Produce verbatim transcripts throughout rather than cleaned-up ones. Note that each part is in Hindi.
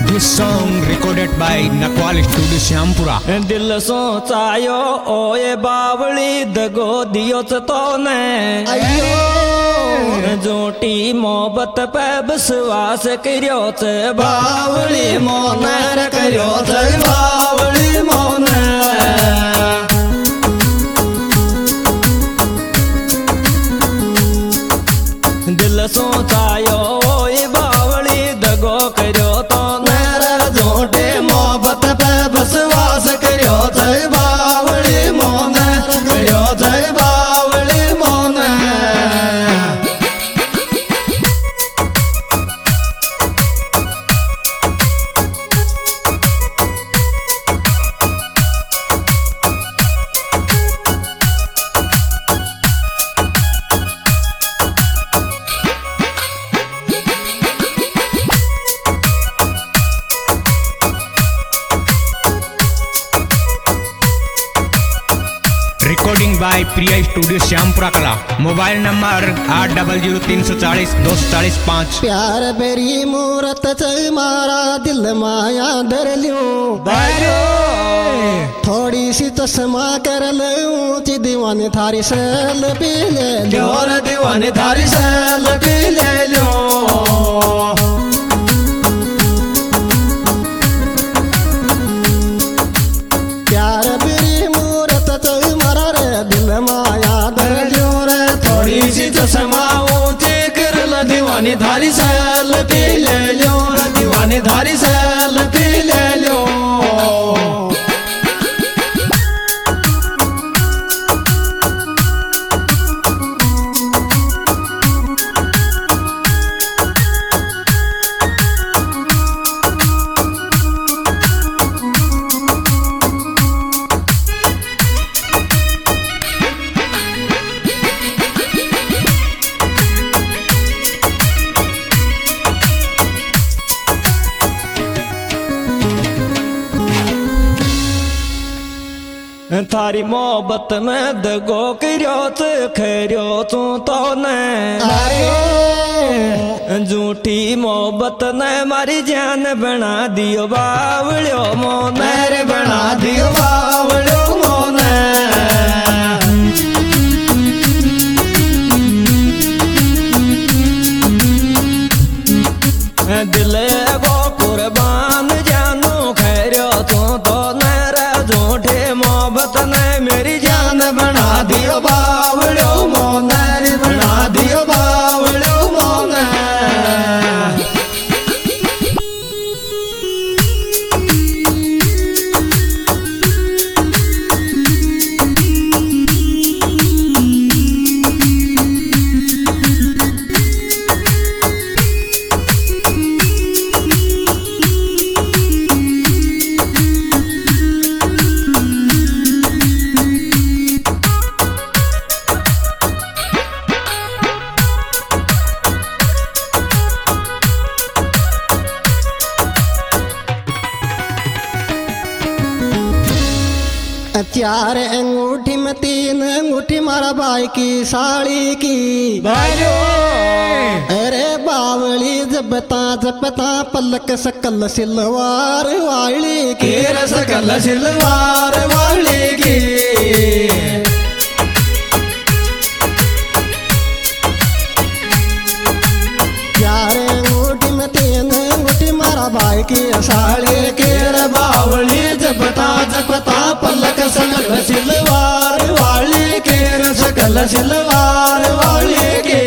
This song recorded by Nakwal Studio Syampura. दिल सोचायो ओए बावली दगो दियो तो ने जोटी मोहब्बत पे विश्वास करियो चे बावली मोने करियो चे बावली मोने दिल सोचायो ओए बावली दगो करियो तो ने जोटी मोहब्बत पे विश्वास करियो चे बावली मोने करियो चे बावली मोने Recording by Priya Studio Syampura Kala. Mobile number आठ डबल जीरो तीन सौ चालीस दो सौ चालीस पाँच। प्यार बेरी मूरत च मारा दिल माया डर लियो थोड़ी सी चश्मा कर लूं ची दीवानी थारी सेल पी ले लो दीवानी थारी सेल पी ले लो प्यार बेरी मूरत च मारा रे दिल माया डर लियो रे थोड़ी सी चश्मा ऊंची कर ल दीवानी थारी सेल पी ले लो दीवानी थारी सेल पी ले लो थारी मोहब्बत में दगो करियो च खरियो तू तो ने झूठी मोहब्बत ने मारी जान बना दियो बावलियो मोने बना दियो बावलियो मोने दिल को कुर्बान जानू खरियो तू तो ने झूठे मोहब्बत ने मेरी जान बना दियो बावलियो मोने बना दियो बावलियो मोने चार अंगूठी में तीन अंगूठी मारा भाई की साड़ी की अरे बावली जबता जबता पलक सकल सिलवार वाली की सकल सिलवार वाली की चार अंगूठी में तीन अंगूठी मारा भाई की साड़ी की बावली जबता जबता पलक सकल सिलवार वाली के सकल सिलवार वाली के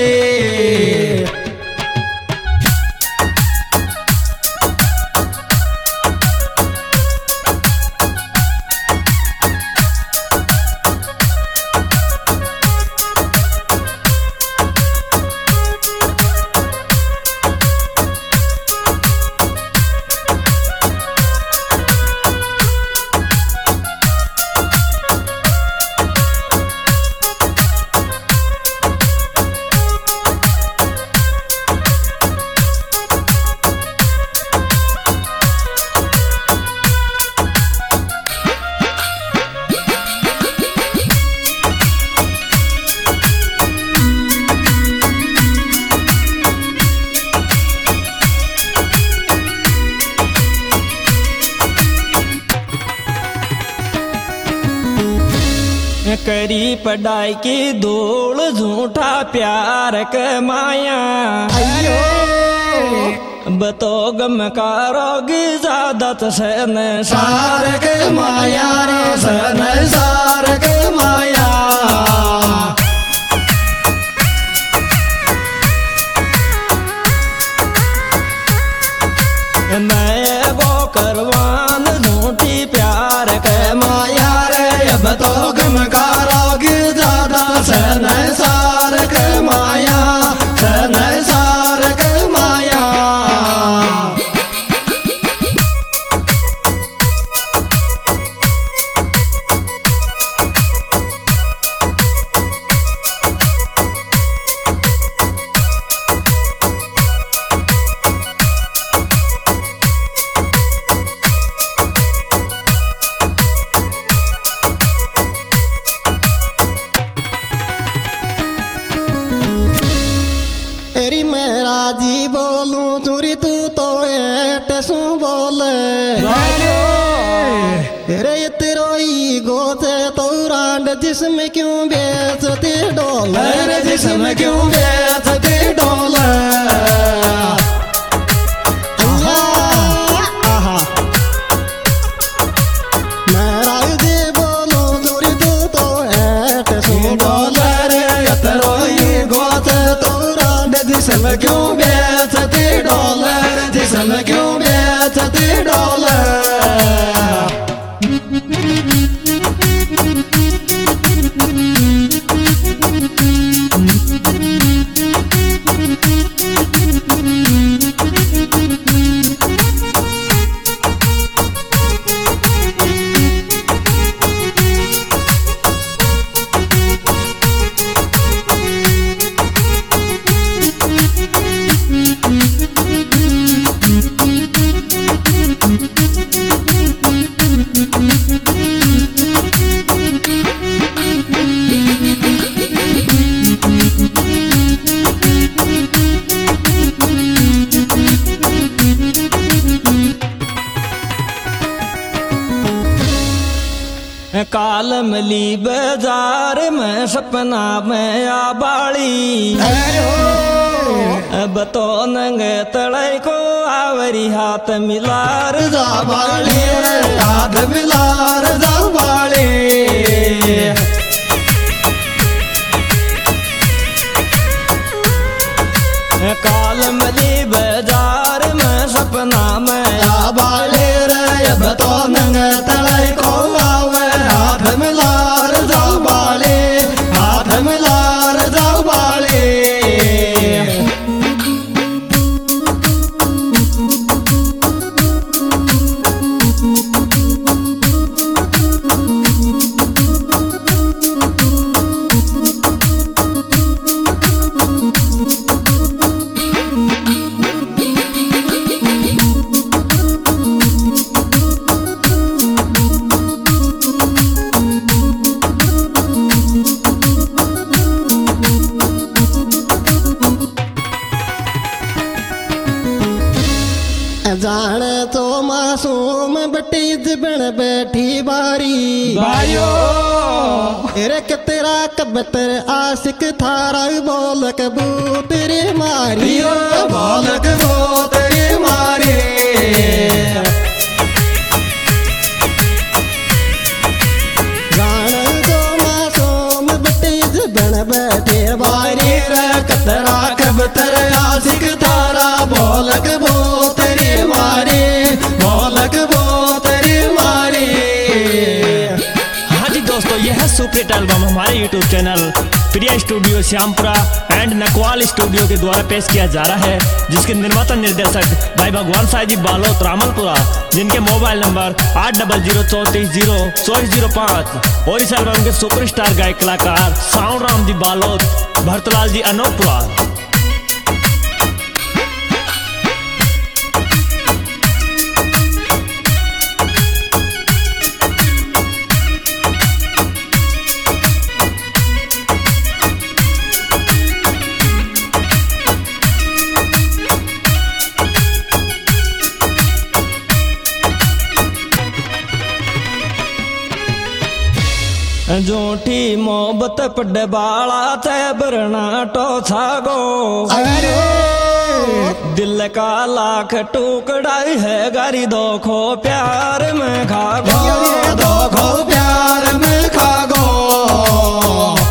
करी पढ़ाई की धूल झूठा प्यार के माया अयो बतो गम कारोगी ज्यादत सन सार के माया रे सन सार के माया नए वो करवान झूठी प्यार के माया रे अब तो गम कारोगी ज्यादा सन सार के माया सन सार के माया तेरी मेरा जी बोलूं चोरी तू तो एटसू बोले तेरे तेरोई गोते तो रांड जिसमें क्यों बेचते डॉलर जिसमें क्यों बेचते डॉलर मेरा जी बोलूं चोरी तू तो एटसू डॉलर तेरोई गोते तो जिसमें क्यों बेचते डॉलर जिसमें क्यों बेचते डॉलर काल मली बाजार में सपना में आ बाड़ी अब तो नंगे तड़े को आवरी हाथ मिलार जा बाड़ी हाथ मिलार जा बाड़ी काल मली बाजार में सपना में आ बाड़ी रे अब तो नंगे तड़े को हाथ मिलार जाओ बाले हाथ मिलार जाओ बाले जाने तो मासूम बटी जिबन बैठी बारी भाइयो तेरे के तेरा कब तेरे आशिक थारा बोल कबू तेरे मारी बोल कबू तेरे मारी जाने तो मासूम बटी जिबन बैठी बारी रे कतरा कब तेरे आशिक थारा बोल कबू मारे बोलक वो तेरी मारे। हाँ जी दोस्तों, यह है सुपरहिट एल्बम हमारे YouTube channel Priya studio Shyampura and Nakwal studio के द्वारा पेश किया जा रहा है, जिसके निर्माता निर्देशक भाई भगवान साई जी बालोत रामलपुरा, जिनके मोबाइल नंबर आठ डबल जीरो चौंतीस जीरो चौबीस जीरो पाँच और इस एल्बम के सुपरस्टार गायक कलाकार साउंड राम जी बालोत, भरतलाल जी अनोपुरा। झूठी मोहब्बत पड़ बाला ते बरना टो छागो अरे दिल का लाख टुकड़ाई है गारी दो खो प्यार में खागो दो खो प्यार में खागो